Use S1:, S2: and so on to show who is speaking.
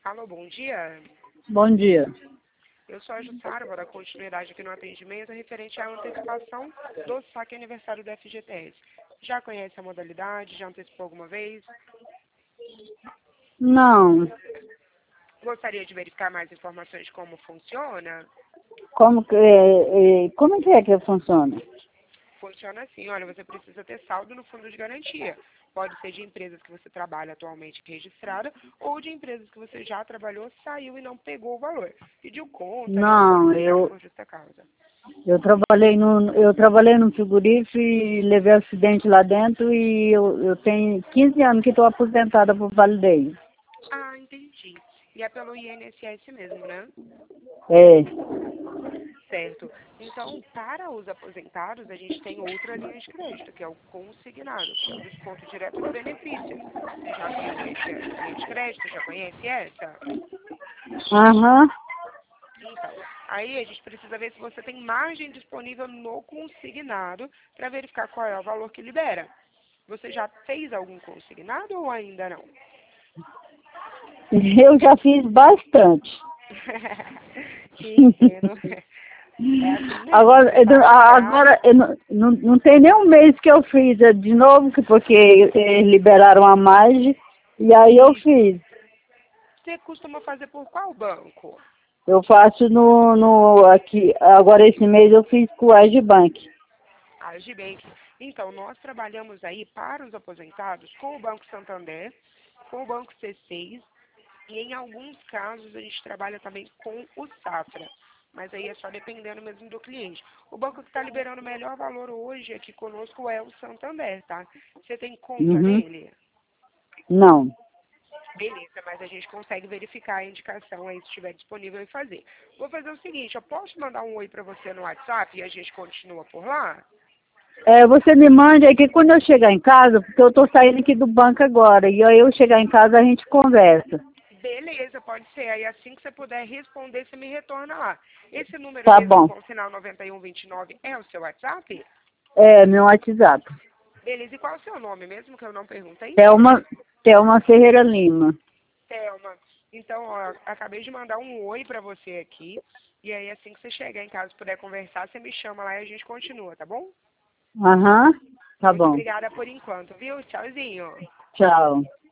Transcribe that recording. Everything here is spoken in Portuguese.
S1: Alô, bom dia.
S2: Bom dia.
S1: Eu sou a Jussara, vou dar continuidade aqui no atendimento referente à antecipação do saque aniversário do FGTS. Já conhece a modalidade? Já antecipou alguma vez?
S2: Não.
S1: Gostaria de verificar mais informações de como funciona?
S2: Como é que funciona?
S1: Funciona assim, olha, você precisa ter saldo no fundo de garantia. Pode ser de empresas que você trabalha atualmente registrada ou de empresas que você já trabalhou, saiu e não pegou o valor. Pediu conta, né, ou pode
S2: Não,
S1: ser saque por justa causa.
S2: eu trabalhei no frigorífico e levei acidente lá dentro e eu tenho 15 anos que estou aposentada por validez.
S1: Ah, entendi. E é pelo INSS mesmo, né?
S2: É.
S1: Certo. Então, para os aposentados, a gente tem outra linha de crédito, que é o consignado, que é o desconto direto do benefício. Você já viu essa linha de crédito? Já conhece essa?
S2: Aham.
S1: Então, aí a gente precisa ver se você tem margem disponível no consignado para verificar qual é o valor que libera. Você já fez algum consignado ou ainda não?
S2: Eu já fiz bastante.
S1: Te entendo. É assim mesmo,
S2: Agora,
S1: você está liberado.
S2: não tem nem um mês que eu fiz de novo, porque eles liberaram a margem, e aí eu
S1: E
S2: fiz.
S1: você costuma fazer por qual banco?
S2: Eu faço aqui, agora esse mês eu fiz com o Agibank.
S1: A Agibank. Então, nós trabalhamos aí para os aposentados com o Banco Santander, com o Banco C6 e em alguns casos a gente trabalha também com o Safra. Mas aí é só dependendo mesmo do cliente. O banco que está liberando o melhor valor hoje aqui conosco é o Santander, tá? Você tem conta
S2: Uhum.
S1: nele?
S2: Não.
S1: Beleza, mas a gente consegue verificar a indicação aí se estiver disponível e fazer. Vou fazer o seguinte, eu posso mandar um oi para você no WhatsApp e a gente continua por lá?
S2: Você me mande aqui quando eu chegar em casa, porque eu estou saindo aqui do banco agora, e aí eu chegar em casa a gente conversa.
S1: Beleza, pode ser. Aí assim que você puder responder, você me retorna lá. Esse número
S2: Tá
S1: mesmo
S2: bom.
S1: com o sinal 9129 é o seu WhatsApp?
S2: É, meu WhatsApp.
S1: Beleza, e qual é o seu nome mesmo que eu não perguntei?
S2: Thelma Ferreira Lima.
S1: Thelma. Então, ó, acabei de mandar um oi pra você aqui. E aí assim que você chegar em casa e puder conversar, você me chama lá e a gente continua, tá bom?
S2: Aham. Tá
S1: Muito
S2: bom.
S1: obrigada por enquanto, viu? Tchauzinho.
S2: Tchau.